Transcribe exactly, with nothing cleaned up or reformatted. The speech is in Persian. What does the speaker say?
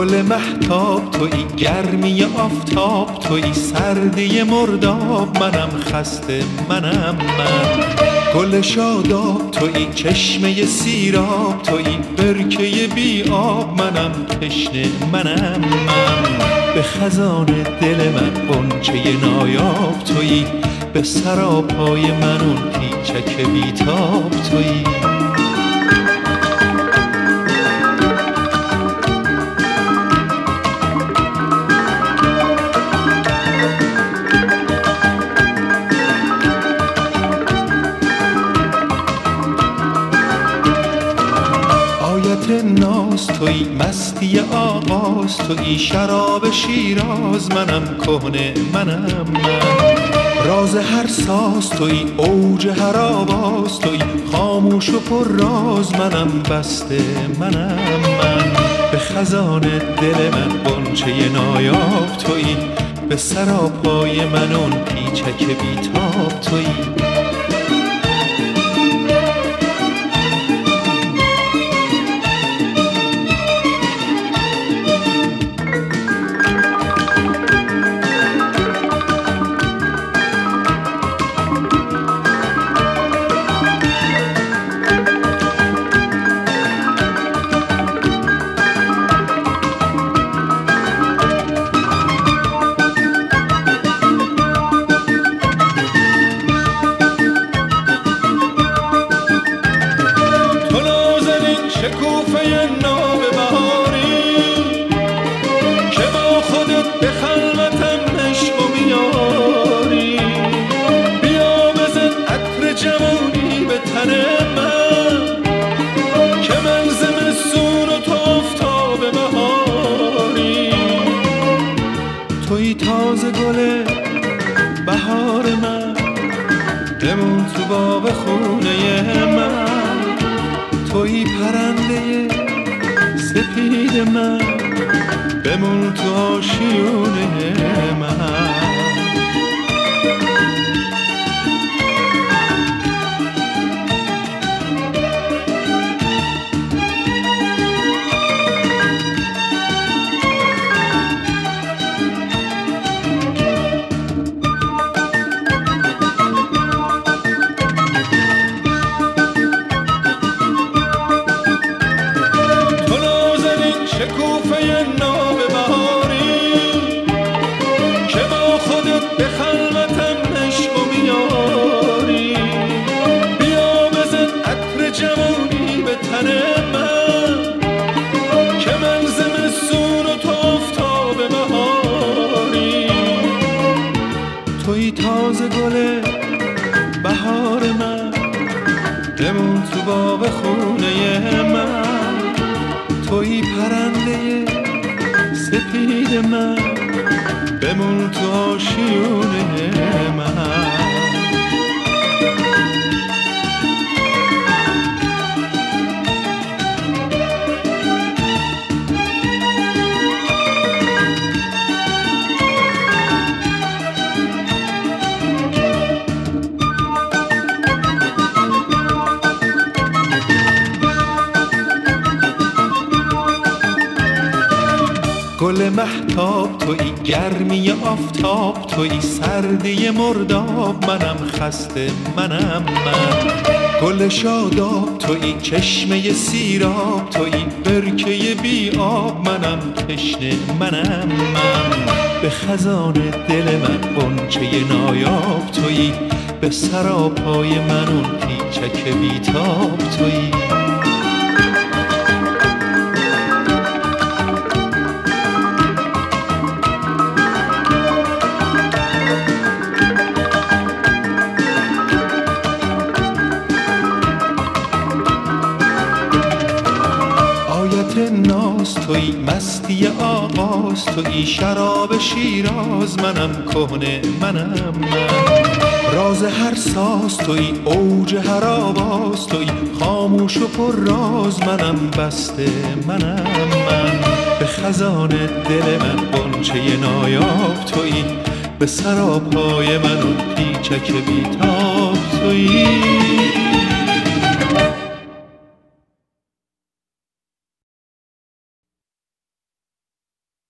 گل مهتاب تویی، گرمی آفتاب تویی، سردی مرداب منم، خسته منم من. گل شاداب تویی، چشمه سیراب تویی، برکه بی آب منم، تشنه منم من. به خزان دل من غنچه نایاب تویی، به سراپای من اون پیچک بیتاب تویی. ناز تویی، مستی آغاز تویی، شراب شیراز منم، کهنه منم من. راز هر ساز تویی، اوج هر آواز تویی، خاموش و پر راز منم، بسته منم من. به خزان دل من غنچه نایاب تویی، به سراپای من اون پیچک بیتاب تویی. شکوفه ناب بهاری که با خودت به خلوتم عشق و میاری، بیا بزن عطر جوانی به تن من که من زمستون و تو آفتاب بهاری. تویی تازه گل بهار من، بمون تو باغ خونه من. تویی پرنده سپید من، بمون تو آشیونه من. شکوفه ناب بهاری که با خودت به خلوتم عشق و میاری، بیا بزن عطر جوانی به تن من که من زمستون و تو آفتاب بهاری. تویی تازه گل بهار من، بمون تو باغ خونه من. تویی پرنده سپید من، بمون تو آشیونه من. گل مهتاب تویی، گرمی آفتاب تویی، سردی مرداب منم، خسته منم من. گل شاداب تویی، چشمه سیراب تویی، برکه بی آب منم، تشنه منم من. به خزان دل من غنچه نایاب تویی، به سراپای من اون پیچک بیتاب تویی. ناز تویی، مستی آغاز تویی، شراب شیراز منم، کهنه منم من. راز هر ساز تویی، اوج هر آواز تویی، خاموش و پر راز منم، بسته منم من. به خزان دل من غنچه نایاب تویی، به سراپای من اون پیچک بیتاب تویی.